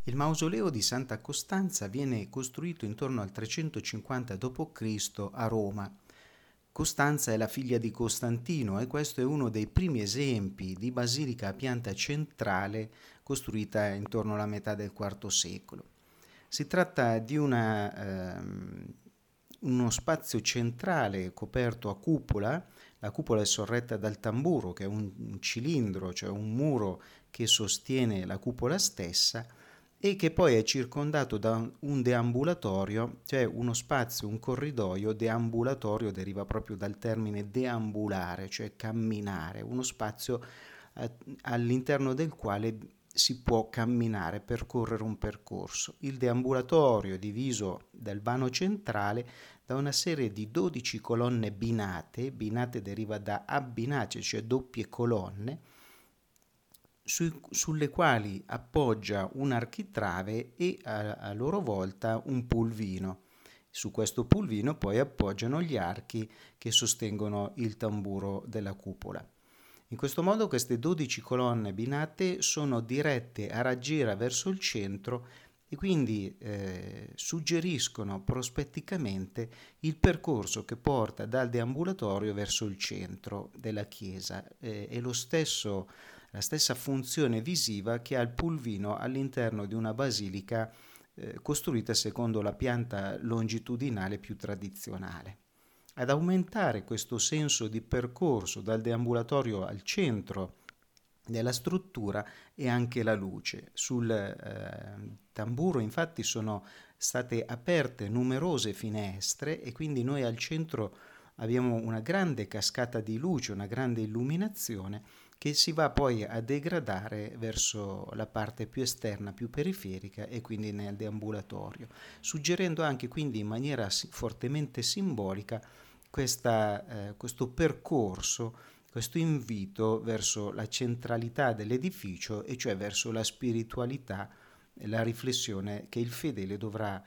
Il mausoleo di Santa Costanza viene costruito intorno al 350 d.C. a Roma. Costanza è la figlia di Costantino e questo è uno dei primi esempi di basilica a pianta centrale costruita intorno alla metà del IV secolo. Si tratta di uno spazio centrale coperto a cupola. La cupola è sorretta dal tamburo, che è un cilindro, cioè un muro che sostiene la cupola stessa, e che poi è circondato da un deambulatorio, cioè uno spazio, un corridoio deambulatorio, deriva proprio dal termine deambulare, cioè camminare, uno spazio all'interno del quale si può camminare, percorrere un percorso. Il deambulatorio è diviso dal vano centrale da una serie di 12 colonne binate deriva da abbinace, cioè doppie colonne, sulle quali appoggia un architrave e a loro volta un pulvino. Su questo pulvino poi appoggiano gli archi che sostengono il tamburo della cupola. In questo modo queste 12 colonne binate sono dirette a raggiera verso il centro e quindi suggeriscono prospetticamente il percorso che porta dal deambulatorio verso il centro della chiesa. È la stessa funzione visiva che ha il pulvino all'interno di una basilica costruita secondo la pianta longitudinale più tradizionale. Ad aumentare questo senso di percorso dal deambulatorio al centro della struttura è anche la luce. Sul tamburo infatti sono state aperte numerose finestre e quindi noi al centro abbiamo una grande cascata di luce, una grande illuminazione che si va poi a degradare verso la parte più esterna, più periferica e quindi nel deambulatorio, suggerendo anche quindi in maniera fortemente simbolica questo percorso, questo invito verso la centralità dell'edificio e cioè verso la spiritualità e la riflessione che il fedele dovrà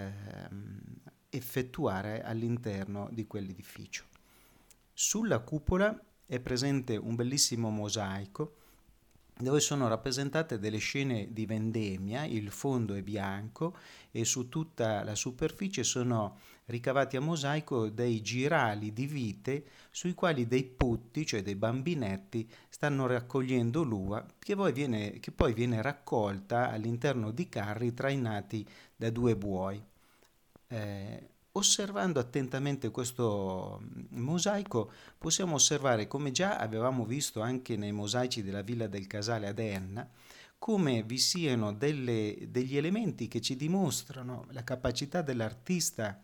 effettuare all'interno di quell'edificio. Sulla cupola è presente un bellissimo mosaico dove sono rappresentate delle scene di vendemmia, il fondo è bianco e su tutta la superficie sono ricavati a mosaico dei girali di vite sui quali dei putti, cioè dei bambinetti, stanno raccogliendo l'uva che poi viene raccolta all'interno di carri trainati da 2 buoi. Osservando attentamente questo mosaico possiamo osservare, come già avevamo visto anche nei mosaici della Villa del Casale ad Enna, come vi siano degli elementi che ci dimostrano la capacità dell'artista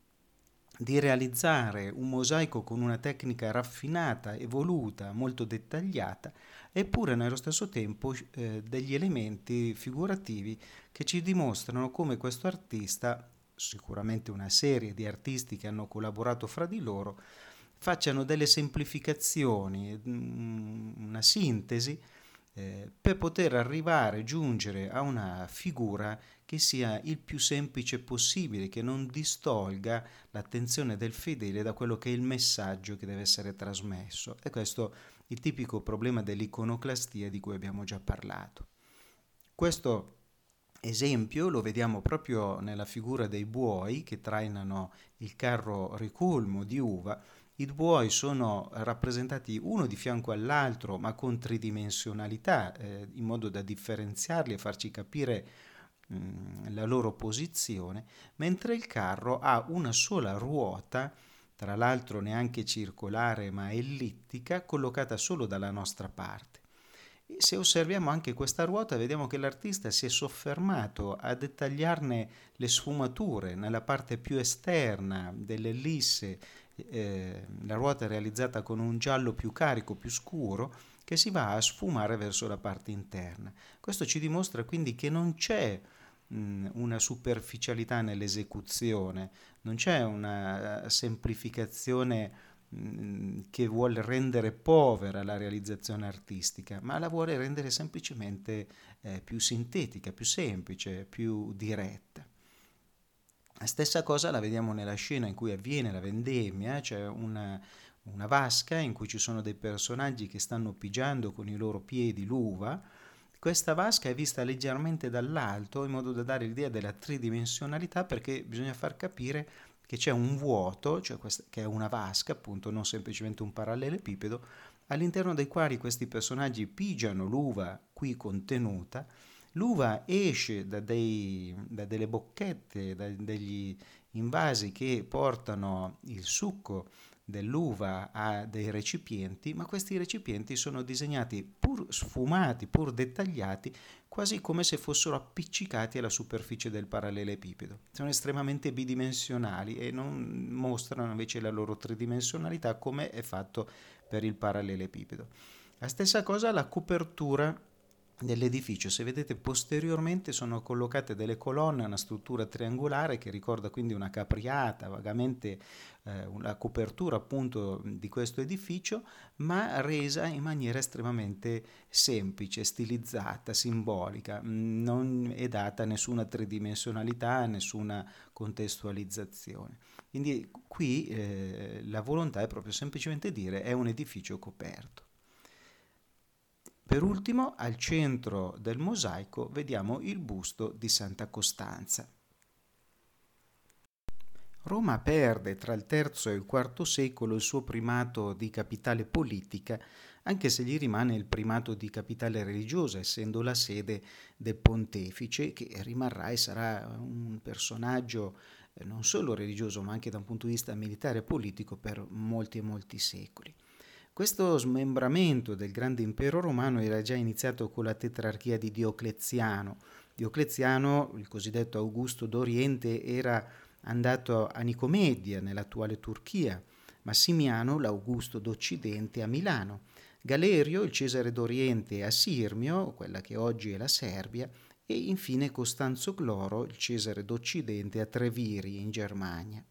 di realizzare un mosaico con una tecnica raffinata, evoluta, molto dettagliata, eppure nello stesso tempo degli elementi figurativi che ci dimostrano come questo artista, sicuramente una serie di artisti che hanno collaborato fra di loro, facciano delle semplificazioni, una sintesi per poter giungere a una figura che sia il più semplice possibile, che non distolga l'attenzione del fedele da quello che è il messaggio che deve essere trasmesso. E questo è il tipico problema dell'iconoclastia di cui abbiamo già parlato. Questo esempio lo vediamo proprio nella figura dei buoi che trainano il carro ricolmo di uva. I buoi sono rappresentati uno di fianco all'altro, ma con tridimensionalità, in modo da differenziarli e farci capire la loro posizione, mentre il carro ha una sola ruota, tra l'altro neanche circolare ma ellittica, collocata solo dalla nostra parte. E se osserviamo anche questa ruota, vediamo che l'artista si è soffermato a dettagliarne le sfumature nella parte più esterna dell'ellisse. La ruota è realizzata con un giallo più carico, più scuro, che si va a sfumare verso la parte interna. Questo ci dimostra quindi che non c'è una superficialità nell'esecuzione, non c'è una semplificazione che vuole rendere povera la realizzazione artistica, ma la vuole rendere semplicemente più sintetica, più semplice, più diretta. La stessa cosa la vediamo nella scena in cui avviene la vendemmia, c'è una vasca in cui ci sono dei personaggi che stanno pigiando con i loro piedi l'uva, Questa vasca è vista leggermente dall'alto in modo da dare l'idea della tridimensionalità, perché bisogna far capire che c'è un vuoto, cioè che è una vasca, appunto, non semplicemente un parallelepipedo, all'interno dei quali questi personaggi pigiano l'uva qui contenuta. L'uva esce da delle bocchette, da degli invasi che portano il succo dell'uva a dei recipienti, ma questi recipienti sono disegnati pur sfumati, pur dettagliati, quasi come se fossero appiccicati alla superficie del parallelepipedo. Sono estremamente bidimensionali e non mostrano invece la loro tridimensionalità come è fatto per il parallelepipedo. La stessa cosa la copertura dell'edificio. Se vedete, posteriormente sono collocate delle colonne, una struttura triangolare che ricorda quindi una capriata, vagamente la copertura appunto di questo edificio, ma resa in maniera estremamente semplice, stilizzata, simbolica. Non è data nessuna tridimensionalità, nessuna contestualizzazione. Quindi qui la volontà è proprio semplicemente dire è un edificio coperto. Per ultimo, al centro del mosaico vediamo il busto di Santa Costanza. Roma perde tra il III e il IV secolo il suo primato di capitale politica, anche se gli rimane il primato di capitale religiosa, essendo la sede del pontefice, che rimarrà e sarà un personaggio non solo religioso, ma anche da un punto di vista militare e politico per molti e molti secoli. Questo smembramento del grande impero romano era già iniziato con la tetrarchia di Diocleziano. Diocleziano, il cosiddetto Augusto d'Oriente, era andato a Nicomedia, nell'attuale Turchia, Massimiano, l'Augusto d'Occidente, a Milano, Galerio, il Cesare d'Oriente, a Sirmio, quella che oggi è la Serbia, e infine Costanzo Cloro, il Cesare d'Occidente, a Treviri, in Germania.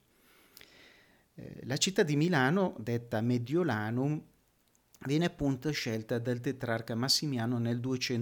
La città di Milano, detta Mediolanum, viene appunto scelta dal tetrarca Massimiano nel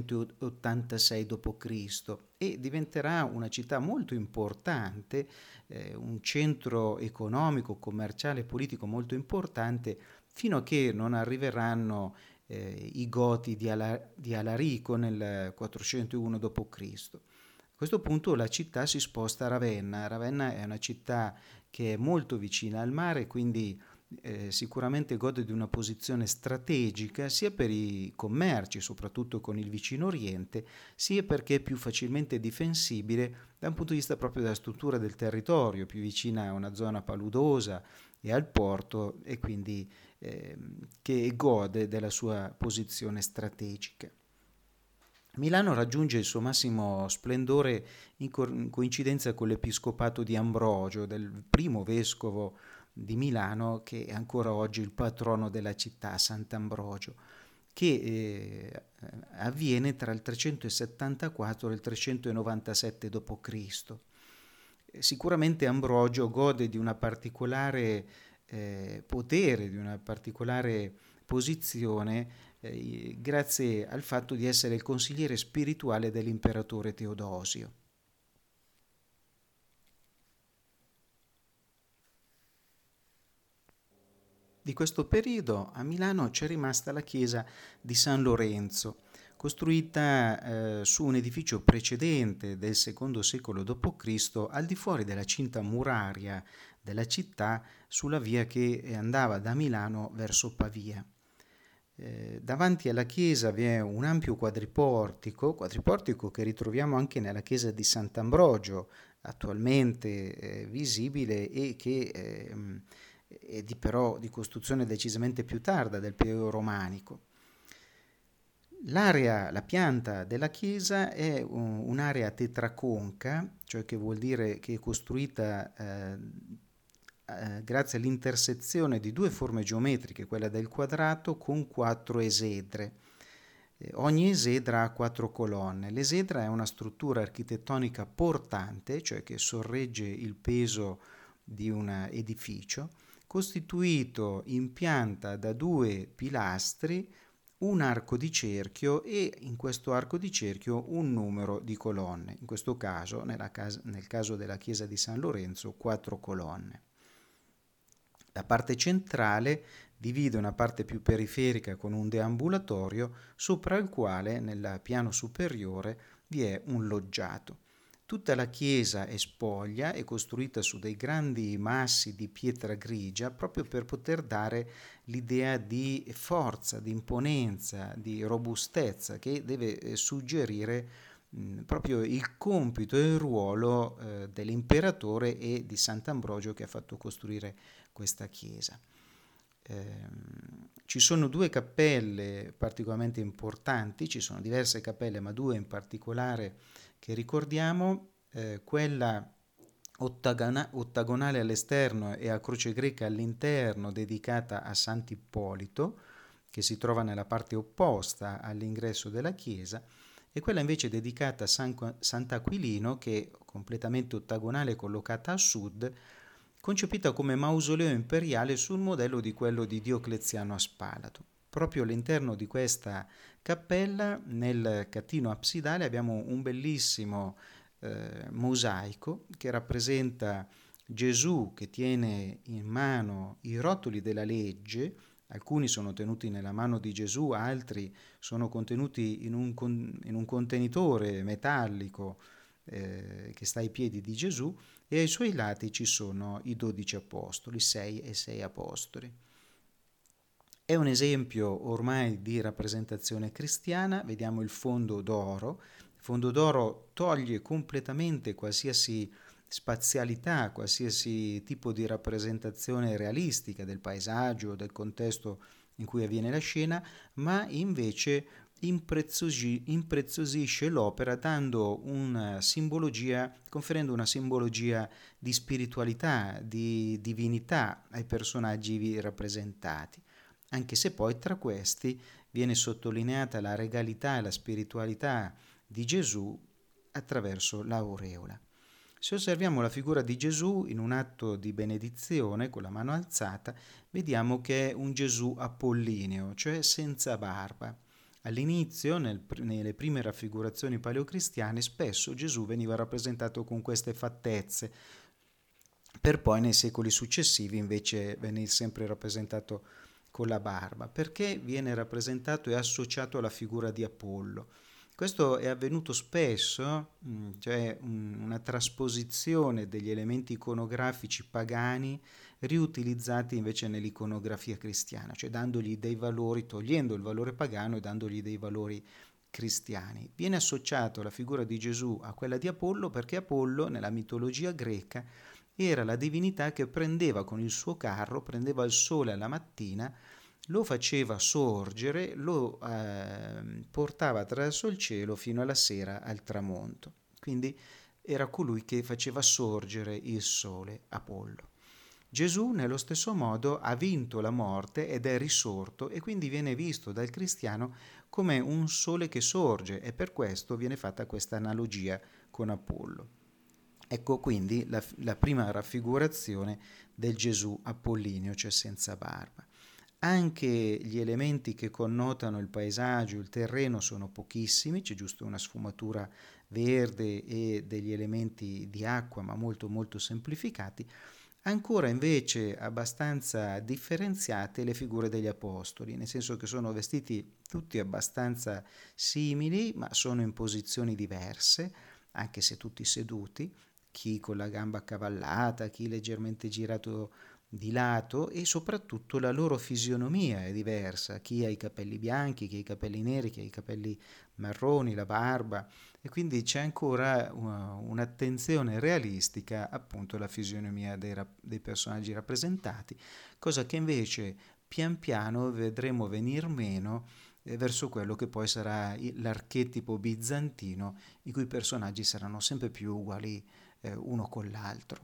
286 d.C. e diventerà una città molto importante, un centro economico, commerciale e politico molto importante, fino a che non arriveranno i Goti di Alarico nel 401 d.C. A questo punto la città si sposta a Ravenna. Ravenna è una città che è molto vicina al mare, quindi sicuramente gode di una posizione strategica sia per i commerci, soprattutto con il vicino Oriente, sia perché è più facilmente difensibile da un punto di vista proprio della struttura del territorio, più vicina a una zona paludosa e al porto, e quindi che gode della sua posizione strategica. Milano raggiunge il suo massimo splendore in coincidenza con l'episcopato di Ambrogio, del primo vescovo di Milano, che è ancora oggi il patrono della città, Sant'Ambrogio, che avviene tra il 374 e il 397 d.C. Sicuramente Ambrogio gode di una particolare potere, di una particolare posizione, grazie al fatto di essere il consigliere spirituale dell'imperatore Teodosio. Di questo periodo a Milano c'è rimasta la chiesa di San Lorenzo, costruita su un edificio precedente del II secolo d.C., al di fuori della cinta muraria della città, sulla via che andava da Milano verso Pavia. Davanti alla chiesa vi è un ampio quadriportico che ritroviamo anche nella chiesa di Sant'Ambrogio, attualmente visibile e che è però di costruzione decisamente più tarda, del periodo romanico. La pianta della chiesa è un'area tetraconca, cioè che vuol dire che è costruita grazie all'intersezione di due forme geometriche, quella del quadrato con 4 esedre. Ogni esedra ha 4 colonne. L'esedra è una struttura architettonica portante, cioè che sorregge il peso di un edificio, costituito in pianta da 2 pilastri, un arco di cerchio e in questo arco di cerchio un numero di colonne. In questo caso, nel caso della chiesa di San Lorenzo, 4 colonne. La parte centrale divide una parte più periferica con un deambulatorio sopra il quale, nel piano superiore, vi è un loggiato. Tutta la chiesa è spoglia e costruita su dei grandi massi di pietra grigia proprio per poter dare l'idea di forza, di imponenza, di robustezza che deve suggerire proprio il compito e il ruolo dell'imperatore e di Sant'Ambrogio che ha fatto costruire questa chiesa. Ci sono due cappelle particolarmente importanti, ci sono diverse cappelle, ma due in particolare che ricordiamo, quella ottagonale all'esterno e a croce greca all'interno, dedicata a Sant'Ippolito, che si trova nella parte opposta all'ingresso della chiesa, e quella invece dedicata a Sant'Aquilino, che è completamente ottagonale, collocata a sud, concepita come mausoleo imperiale sul modello di quello di Diocleziano a Spalato. Proprio all'interno di questa cappella, nel catino absidale, abbiamo un bellissimo mosaico che rappresenta Gesù che tiene in mano i rotoli della legge. Alcuni sono tenuti nella mano di Gesù, altri sono contenuti in un contenitore metallico che sta ai piedi di Gesù, e ai suoi lati ci sono i 12 apostoli, 6 e 6 apostoli. È un esempio ormai di rappresentazione cristiana. Vediamo il fondo d'oro. Il fondo d'oro toglie completamente qualsiasi spazialità, qualsiasi tipo di rappresentazione realistica del paesaggio, del contesto in cui avviene la scena, ma invece impreziosisce l'opera dando una simbologia, conferendo una simbologia di spiritualità, di divinità ai personaggi rappresentati, anche se poi tra questi viene sottolineata la regalità e la spiritualità di Gesù attraverso l'aureola. Se osserviamo la figura di Gesù in un atto di benedizione con la mano alzata, vediamo che è un Gesù apollineo, cioè senza barba. All'inizio, nelle prime raffigurazioni paleocristiane, spesso Gesù veniva rappresentato con queste fattezze, per poi nei secoli successivi invece venire sempre rappresentato con la barba. Perché viene rappresentato e associato alla figura di Apollo? Questo è avvenuto spesso, cioè una trasposizione degli elementi iconografici pagani riutilizzati invece nell'iconografia cristiana, cioè dandogli dei valori, togliendo il valore pagano e dandogli dei valori cristiani. Viene associato la figura di Gesù a quella di Apollo perché Apollo, nella mitologia greca, era la divinità che prendeva con il suo carro, prendeva il sole alla mattina, lo faceva sorgere, lo portava attraverso il cielo fino alla sera al tramonto. Quindi era colui che faceva sorgere il sole, Apollo. Gesù nello stesso modo ha vinto la morte ed è risorto, e quindi viene visto dal cristiano come un sole che sorge, e per questo viene fatta questa analogia con Apollo. Ecco quindi la prima raffigurazione del Gesù apollineo, cioè senza barba. Anche gli elementi che connotano il paesaggio, il terreno, sono pochissimi, c'è giusto una sfumatura verde e degli elementi di acqua, ma molto molto semplificati. Ancora invece abbastanza differenziate le figure degli apostoli, nel senso che sono vestiti tutti abbastanza simili, ma sono in posizioni diverse, anche se tutti seduti, chi con la gamba accavallata, chi leggermente girato di lato, e soprattutto la loro fisionomia è diversa, chi ha i capelli bianchi, chi ha i capelli neri, chi ha i capelli marroni, la barba, e quindi c'è ancora un'attenzione realistica appunto alla fisionomia dei personaggi rappresentati, cosa che invece pian piano vedremo venir meno verso quello che poi sarà l'archetipo bizantino, i cui personaggi saranno sempre più uguali uno con l'altro.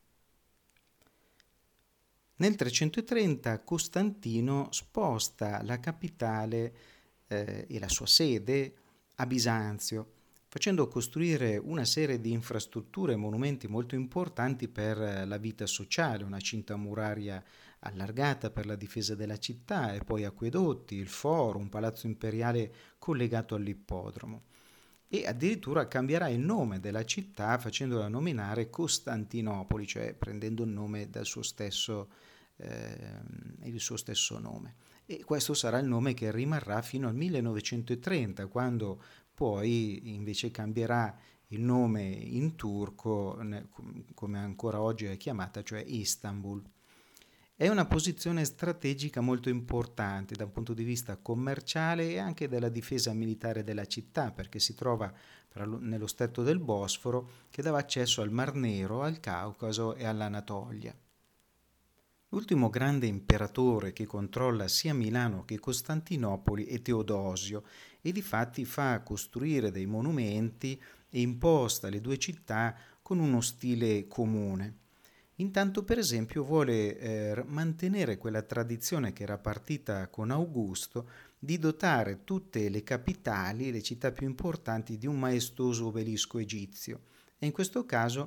Nel 330 Costantino sposta la capitale e la sua sede a Bisanzio, facendo costruire una serie di infrastrutture e monumenti molto importanti per la vita sociale, una cinta muraria allargata per la difesa della città, e poi acquedotti, il foro, un palazzo imperiale collegato all'ippodromo. E addirittura cambierà il nome della città facendola nominare Costantinopoli, cioè prendendo il nome dal suo stesso il suo stesso nome. E questo sarà il nome che rimarrà fino al 1930, quando poi invece cambierà il nome in turco, come ancora oggi è chiamata, cioè Istanbul. È una posizione strategica molto importante da un punto di vista commerciale e anche della difesa militare della città, perché si trova nello stretto del Bosforo, che dava accesso al Mar Nero, al Caucaso e all'Anatolia. L'ultimo grande imperatore che controlla sia Milano che Costantinopoli è Teodosio e difatti fa costruire dei monumenti e imposta le due città con uno stile comune. Intanto, per esempio, vuole mantenere quella tradizione che era partita con Augusto di dotare tutte le capitali, le città più importanti, di un maestoso obelisco egizio. E in questo caso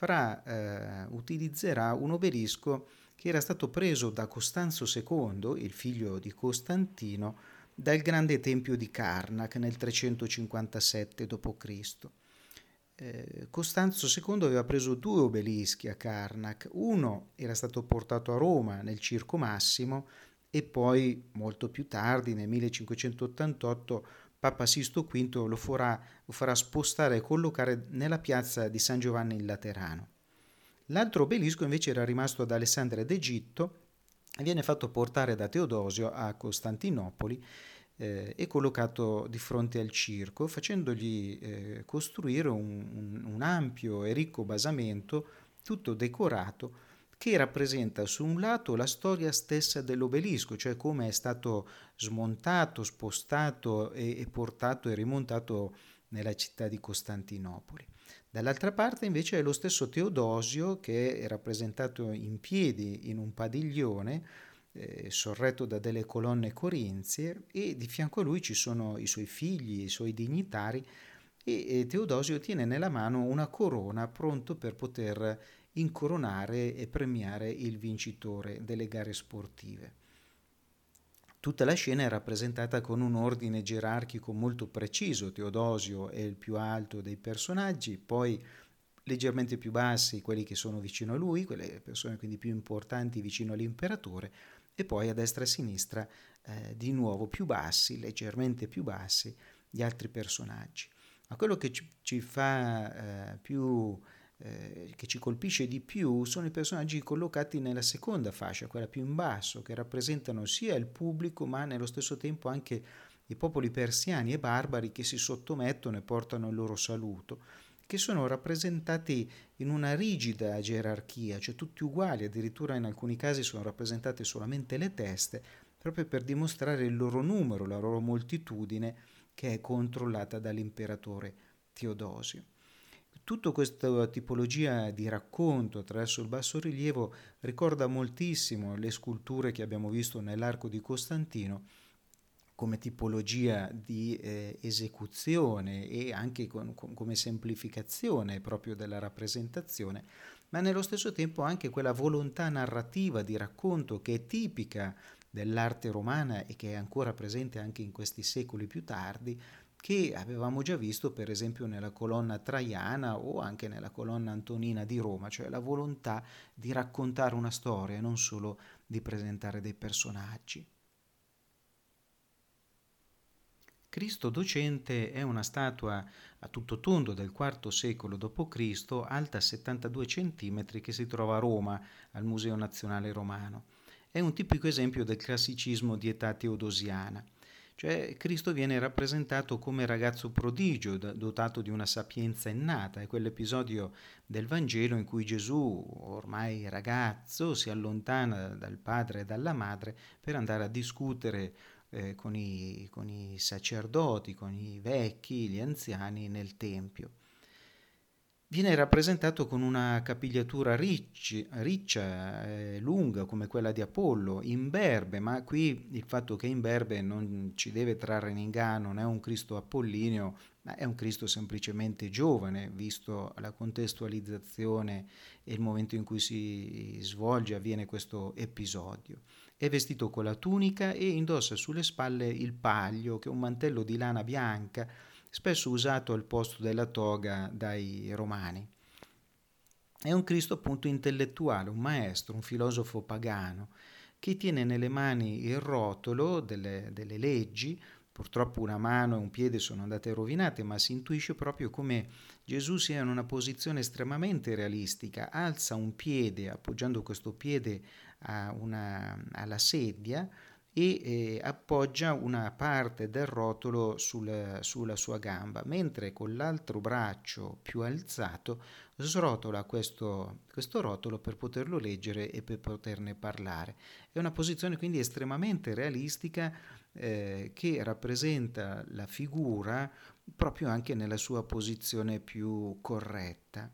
utilizzerà un obelisco che era stato preso da Costanzo II, il figlio di Costantino, dal grande tempio di Karnak nel 357 d.C. Costanzo II aveva preso due obelischi a Karnak, uno era stato portato a Roma nel Circo Massimo e poi molto più tardi nel 1588 Papa Sisto V lo farà spostare e collocare nella piazza di San Giovanni in Laterano. L'altro obelisco invece era rimasto ad Alessandria d'Egitto e viene fatto portare da Teodosio a Costantinopoli e collocato di fronte al circo, facendogli costruire un ampio e ricco basamento, tutto decorato, che rappresenta su un lato la storia stessa dell'obelisco, cioè come è stato smontato, spostato e portato e rimontato nella città di Costantinopoli. Dall'altra parte invece è lo stesso Teodosio che è rappresentato in piedi in un padiglione sorretto da delle colonne corinzie e di fianco a lui ci sono i suoi figli, i suoi dignitari e Teodosio tiene nella mano una corona pronto per poter incoronare e premiare il vincitore delle gare sportive. Tutta la scena è rappresentata con un ordine gerarchico molto preciso. Teodosio è il più alto dei personaggi, poi leggermente più bassi quelli che sono vicino a lui, quelle persone quindi più importanti vicino all'imperatore, e poi a destra e a sinistra di nuovo più bassi, leggermente più bassi, gli altri personaggi. Ma quello che ci fa che ci colpisce di più sono i personaggi collocati nella seconda fascia, quella più in basso, che rappresentano sia il pubblico ma nello stesso tempo anche i popoli persiani e barbari che si sottomettono e portano il loro saluto, che sono rappresentati in una rigida gerarchia, cioè tutti uguali, addirittura in alcuni casi sono rappresentate solamente le teste, proprio per dimostrare il loro numero, la loro moltitudine, che è controllata dall'imperatore Teodosio. Tutta questa tipologia di racconto attraverso il bassorilievo ricorda moltissimo le sculture che abbiamo visto nell'Arco di Costantino come tipologia di esecuzione e anche come semplificazione proprio della rappresentazione, ma nello stesso tempo anche quella volontà narrativa di racconto che è tipica dell'arte romana e che è ancora presente anche in questi secoli più tardi, che avevamo già visto per esempio nella colonna traiana o anche nella colonna antonina di Roma, cioè la volontà di raccontare una storia e non solo di presentare dei personaggi. Cristo docente è una statua a tutto tondo del IV secolo d.C., alta 72 cm, che si trova a Roma, al Museo Nazionale Romano. È un tipico esempio del classicismo di età teodosiana. Cioè Cristo viene rappresentato come ragazzo prodigio, dotato di una sapienza innata. È quell'episodio del Vangelo in cui Gesù, ormai ragazzo, si allontana dal padre e dalla madre per andare a discutere con i sacerdoti, con i vecchi, gli anziani nel Tempio. Viene rappresentato con una capigliatura riccia, lunga come quella di Apollo, imberbe, ma qui il fatto che è imberbe non ci deve trarre in inganno, non è un Cristo apollineo, ma è un Cristo semplicemente giovane, visto la contestualizzazione e il momento in cui si svolge, avviene questo episodio. È vestito con la tunica e indossa sulle spalle il paglio, che è un mantello di lana bianca, spesso usato al posto della toga dai romani. È un Cristo appunto intellettuale, un maestro, un filosofo pagano, che tiene nelle mani il rotolo delle leggi. Purtroppo una mano e un piede sono andate rovinate, ma si intuisce proprio come Gesù sia in una posizione estremamente realistica. Alza un piede, appoggiando questo piede alla sedia, e appoggia una parte del rotolo sulla sua gamba, mentre con l'altro braccio più alzato srotola questo rotolo per poterlo leggere e per poterne parlare. È una posizione quindi estremamente realistica, che rappresenta la figura proprio anche nella sua posizione più corretta.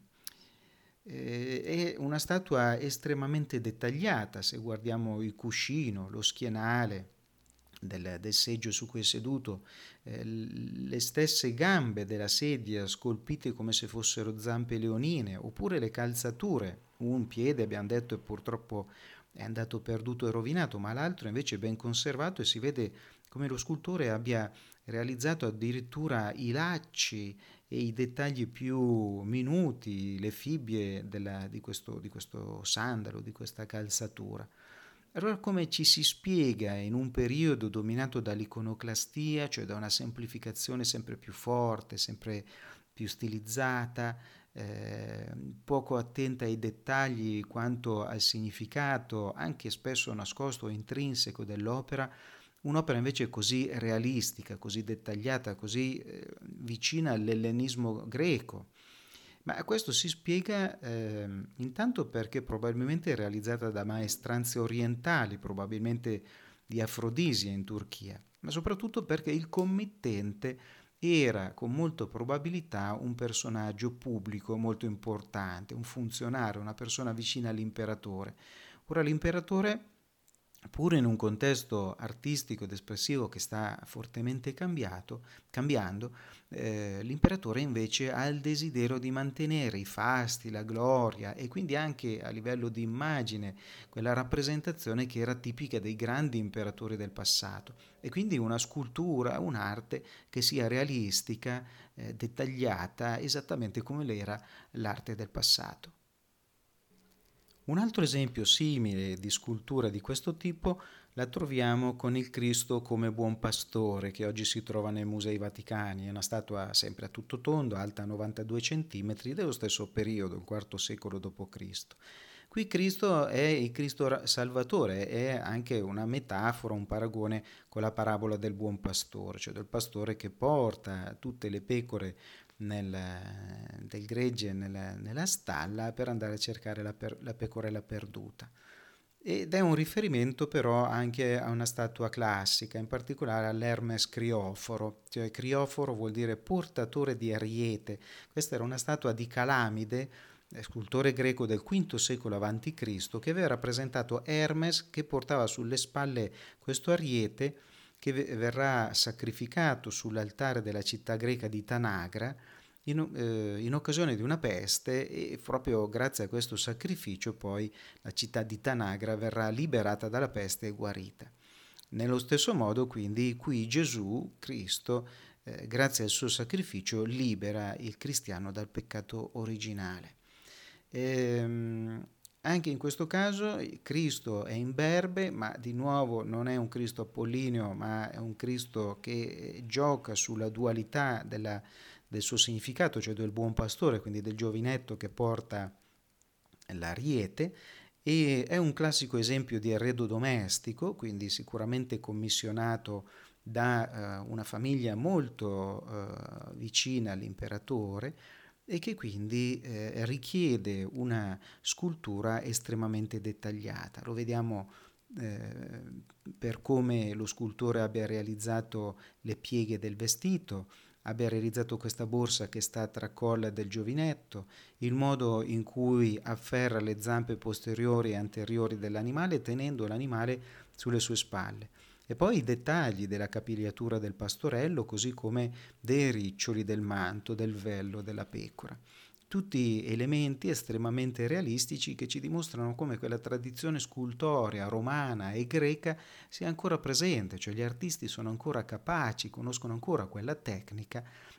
È una statua estremamente dettagliata, se guardiamo il cuscino, lo schienale del seggio su cui è seduto, le stesse gambe della sedia scolpite come se fossero zampe leonine, oppure le calzature. Un piede, abbiamo detto, è purtroppo è andato perduto e rovinato, ma l'altro invece è ben conservato, e si vede come lo scultore abbia realizzato addirittura i lacci e i dettagli più minuti, le fibbie di questo sandalo, di questa calzatura. Allora, come ci si spiega in un periodo dominato dall'iconoclastia, cioè da una semplificazione sempre più forte, sempre più stilizzata, poco attenta ai dettagli quanto al significato, anche spesso nascosto o intrinseco dell'opera, un'opera invece così realistica, così dettagliata, così vicina all'ellenismo greco. Ma questo si spiega intanto perché probabilmente è realizzata da maestranze orientali, probabilmente di Afrodisia in Turchia, ma soprattutto perché il committente era con molta probabilità un personaggio pubblico molto importante, un funzionario, una persona vicina all'imperatore. Ora l'imperatore, pur in un contesto artistico ed espressivo che sta fortemente cambiando, l'imperatore invece ha il desiderio di mantenere i fasti, la gloria, e quindi anche a livello di immagine quella rappresentazione che era tipica dei grandi imperatori del passato, e quindi una scultura, un'arte che sia realistica, dettagliata, esattamente come l'era l'arte del passato. Un altro esempio simile di scultura di questo tipo la troviamo con il Cristo come buon pastore, che oggi si trova nei Musei Vaticani. È una statua sempre a tutto tondo, alta 92 cm, dello stesso periodo, il IV secolo d.C. Qui Cristo è il Cristo Salvatore, è anche una metafora, un paragone con la parabola del buon pastore, cioè del pastore che porta tutte le pecore del gregge nella stalla per andare a cercare la pecorella perduta. Ed è un riferimento però anche a una statua classica, in particolare all'Hermes Crioforo, cioè Crioforo vuol dire portatore di ariete. Questa era una statua di Calamide, scultore greco del V secolo a.C., che aveva rappresentato Hermes che portava sulle spalle questo ariete che verrà sacrificato sull'altare della città greca di Tanagra in occasione di una peste, e proprio grazie a questo sacrificio poi la città di Tanagra verrà liberata dalla peste e guarita. Nello stesso modo quindi qui Gesù Cristo, grazie al suo sacrificio, libera il cristiano dal peccato originale. Anche in questo caso Cristo è imberbe, ma di nuovo non è un Cristo apollineo, ma è un Cristo che gioca sulla dualità del suo significato, cioè del buon pastore, quindi del giovinetto che porta l'ariete, e è un classico esempio di arredo domestico, quindi sicuramente commissionato da una famiglia molto vicina all'imperatore, e che quindi richiede una scultura estremamente dettagliata. Lo vediamo eh, per come lo scultore abbia realizzato le pieghe del vestito, abbia realizzato questa borsa che sta tra colla del giovinetto, il modo in cui afferra le zampe posteriori e anteriori dell'animale tenendo l'animale sulle sue spalle. E poi i dettagli della capigliatura del pastorello, così come dei riccioli del manto, del vello della pecora. Tutti elementi estremamente realistici che ci dimostrano come quella tradizione scultorea romana e greca sia ancora presente, cioè gli artisti sono ancora capaci, conoscono ancora quella tecnica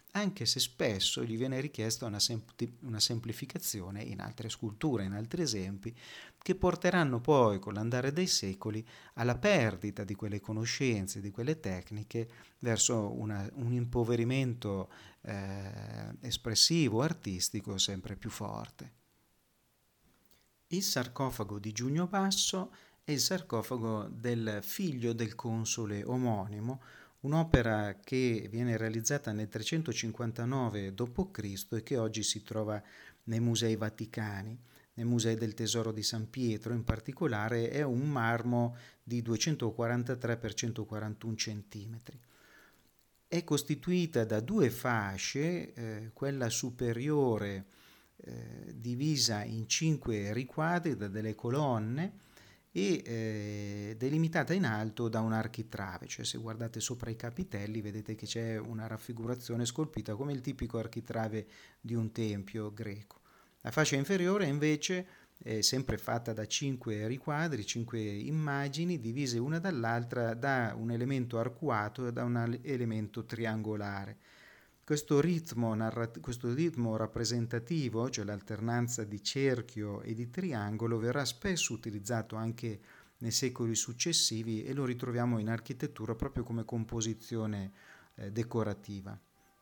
anche se spesso gli viene richiesta una semplificazione in altre sculture, in altri esempi, che porteranno poi con l'andare dei secoli alla perdita di quelle conoscenze, di quelle tecniche, verso un impoverimento espressivo, artistico sempre più forte. Il sarcofago di Giugno Basso è il sarcofago del figlio del console omonimo, un'opera che viene realizzata nel 359 d.C. e che oggi si trova nei musei vaticani. Nei musei del Tesoro di San Pietro in particolare è un marmo di 243 x 141 cm. È costituita da due fasce, quella superiore divisa in 5 riquadri da delle colonne e delimitata in alto da un architrave, cioè se guardate sopra i capitelli vedete che c'è una raffigurazione scolpita come il tipico architrave di un tempio greco. La fascia inferiore invece è sempre fatta da 5 riquadri, 5 immagini divise una dall'altra da un elemento arcuato e da un elemento triangolare. Questo ritmo rappresentativo, cioè l'alternanza di cerchio e di triangolo, verrà spesso utilizzato anche nei secoli successivi e lo ritroviamo in architettura proprio come composizione decorativa.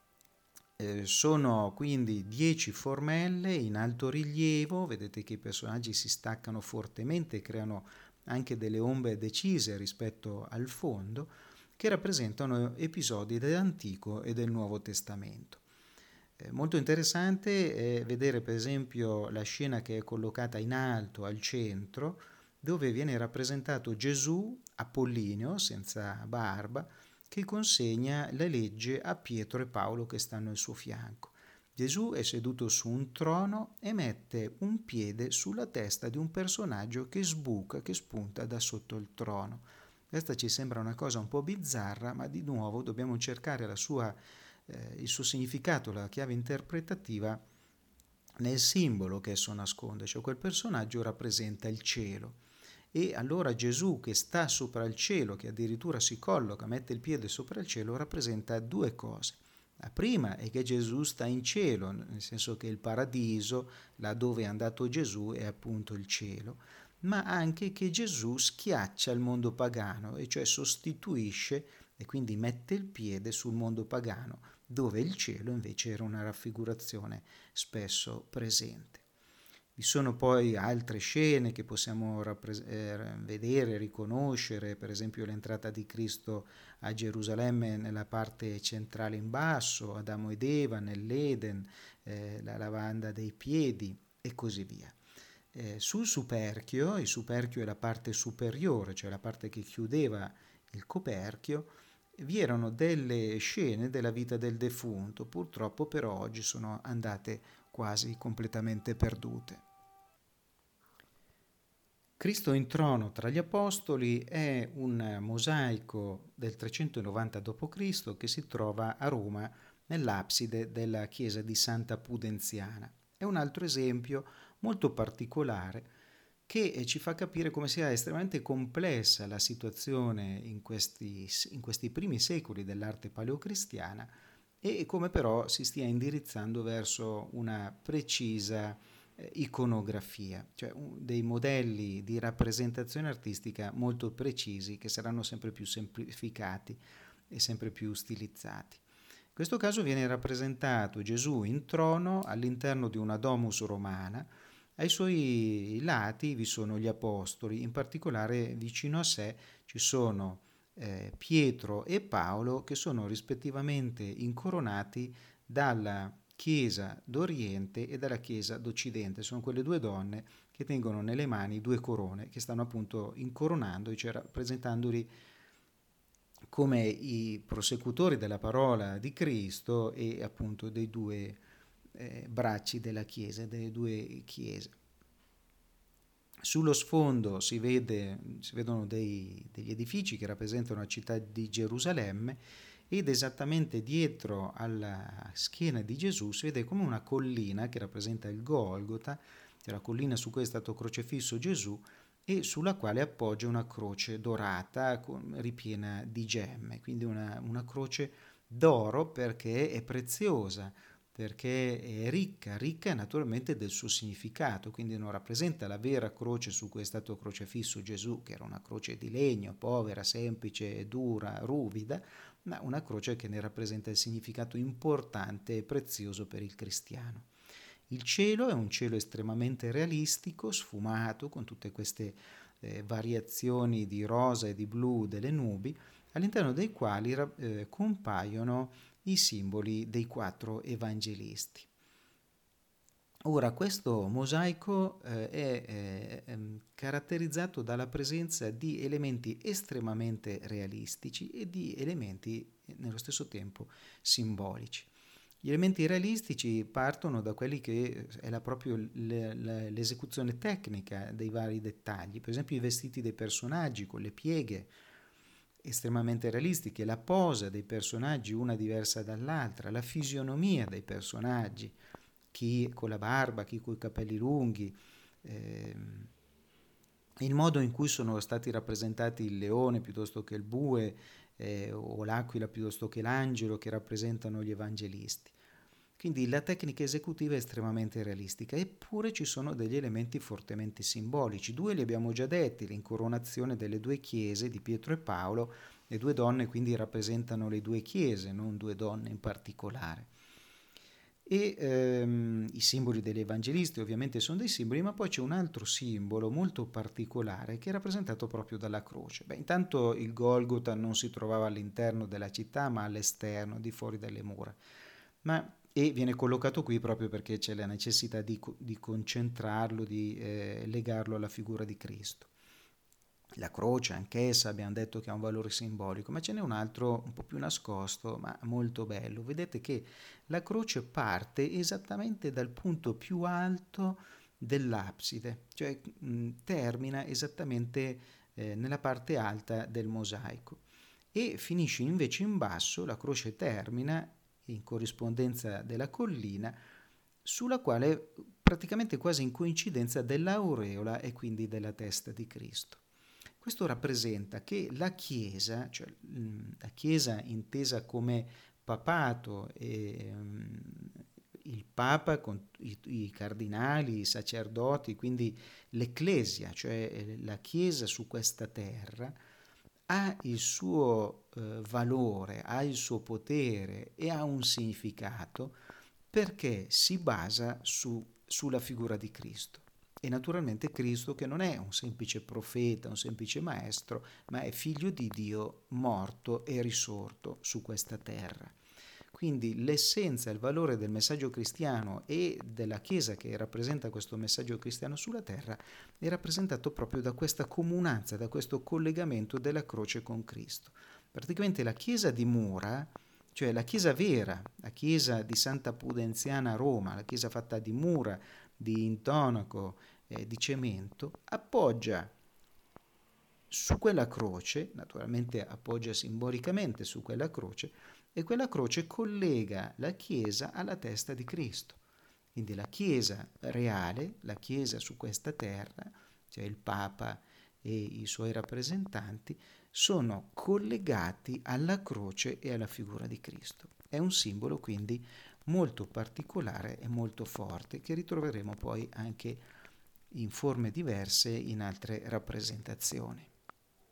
Sono quindi 10 formelle in alto rilievo, vedete che i personaggi si staccano fortemente e creano anche delle ombre decise rispetto al fondo, che rappresentano episodi dell'Antico e del Nuovo Testamento. Molto interessante è vedere per esempio la scena che è collocata in alto al centro, dove viene rappresentato Gesù, Apollineo, senza barba, che consegna la legge a Pietro e Paolo che stanno al suo fianco. Gesù è seduto su un trono e mette un piede sulla testa di un personaggio che sbuca, che spunta da sotto il trono. Questa ci sembra una cosa un po' bizzarra, ma di nuovo dobbiamo cercare il suo significato, la chiave interpretativa nel simbolo che esso nasconde, cioè quel personaggio rappresenta il cielo. E allora Gesù che sta sopra il cielo, che addirittura si colloca, mette il piede sopra il cielo, rappresenta due cose. La prima è che Gesù sta in cielo, nel senso che il paradiso, là dove è andato Gesù, è appunto il cielo, ma anche che Gesù schiaccia il mondo pagano, e cioè sostituisce e quindi mette il piede sul mondo pagano, dove il cielo invece era una raffigurazione spesso presente. Vi sono poi altre scene che possiamo vedere, riconoscere, per esempio l'entrata di Cristo a Gerusalemme nella parte centrale in basso, Adamo ed Eva nell'Eden, la lavanda dei piedi e così via. Sul superchio, il superchio è la parte superiore, cioè la parte che chiudeva il coperchio, vi erano delle scene della vita del defunto, purtroppo però oggi sono andate quasi completamente perdute. Cristo in trono tra gli apostoli è un mosaico del 390 d.C. che si trova a Roma nell'abside della chiesa di Santa Pudenziana. È un altro esempio molto particolare che ci fa capire come sia estremamente complessa la situazione in questi primi secoli dell'arte paleocristiana e come però si stia indirizzando verso una precisa iconografia, cioè dei modelli di rappresentazione artistica molto precisi che saranno sempre più semplificati e sempre più stilizzati. In questo caso viene rappresentato Gesù in trono all'interno di una domus romana. Ai suoi lati vi sono gli apostoli, in particolare vicino a sé ci sono Pietro e Paolo che sono rispettivamente incoronati dalla Chiesa d'Oriente e dalla Chiesa d'Occidente. Sono quelle due donne che tengono nelle mani due corone che stanno appunto incoronando, cioè rappresentandoli come i prosecutori della parola di Cristo e appunto dei due bracci della Chiesa, delle due Chiese. Sullo sfondo si vedono degli edifici che rappresentano la città di Gerusalemme ed esattamente dietro alla schiena di Gesù si vede come una collina che rappresenta il Golgota, cioè la collina su cui è stato crocefisso Gesù e sulla quale appoggia una croce dorata ripiena di gemme, quindi una croce d'oro perché è preziosa, perché è ricca, ricca naturalmente del suo significato, quindi non rappresenta la vera croce su cui è stato crocefisso Gesù, che era una croce di legno, povera, semplice, dura, ruvida, ma una croce che ne rappresenta il significato importante e prezioso per il cristiano. Il cielo è un cielo estremamente realistico, sfumato, con tutte queste variazioni di rosa e di blu delle nubi, all'interno dei quali compaiono i simboli dei 4 evangelisti. Ora, questo mosaico è caratterizzato dalla presenza di elementi estremamente realistici e di elementi nello stesso tempo simbolici. Gli elementi realistici partono da quelli che è proprio l'esecuzione tecnica dei vari dettagli, per esempio i vestiti dei personaggi con le pieghe estremamente realistiche, la posa dei personaggi una diversa dall'altra, la fisionomia dei personaggi, chi con la barba, chi con i capelli lunghi, il modo in cui sono stati rappresentati il leone piuttosto che il bue o l'aquila piuttosto che l'angelo che rappresentano gli evangelisti. Quindi la tecnica esecutiva è estremamente realistica, eppure ci sono degli elementi fortemente simbolici. 2 li abbiamo già detti: l'incoronazione delle 2 chiese di Pietro e Paolo. Le 2 donne quindi rappresentano le 2 chiese, non 2 donne in particolare. E i simboli degli evangelisti ovviamente sono dei simboli, ma poi c'è un altro simbolo molto particolare che è rappresentato proprio dalla croce. Intanto il Golgota non si trovava all'interno della città, ma all'esterno, di fuori dalle mura. E viene collocato qui proprio perché c'è la necessità di concentrarlo, di legarlo alla figura di Cristo. La croce anch'essa abbiamo detto che ha un valore simbolico, ma ce n'è un altro un po' più nascosto, ma molto bello. Vedete che la croce parte esattamente dal punto più alto dell'abside, cioè termina esattamente nella parte alta del mosaico e finisce invece in basso. La croce termina in corrispondenza della collina, sulla quale praticamente quasi in coincidenza dell'aureola e quindi della testa di Cristo. Questo rappresenta che la Chiesa, cioè la Chiesa intesa come papato e il Papa con i cardinali, i sacerdoti, quindi l'Ecclesia, cioè la Chiesa su questa terra, ha il suo valore, ha il suo potere e ha un significato perché si basa sulla figura di Cristo. E naturalmente Cristo che non è un semplice profeta, un semplice maestro, ma è figlio di Dio morto e risorto su questa terra. Quindi l'essenza, il valore del messaggio cristiano e della Chiesa che rappresenta questo messaggio cristiano sulla terra è rappresentato proprio da questa comunanza, da questo collegamento della croce con Cristo. Praticamente la Chiesa di mura, cioè la Chiesa vera, la Chiesa di Santa Pudenziana a Roma, la Chiesa fatta di mura, di intonaco, di cemento, appoggia su quella croce, naturalmente appoggia simbolicamente su quella croce, e quella croce collega la Chiesa alla testa di Cristo. Quindi la Chiesa reale, la Chiesa su questa terra, cioè il Papa e i suoi rappresentanti, sono collegati alla croce e alla figura di Cristo. È un simbolo quindi molto particolare e molto forte che ritroveremo poi anche in forme diverse in altre rappresentazioni.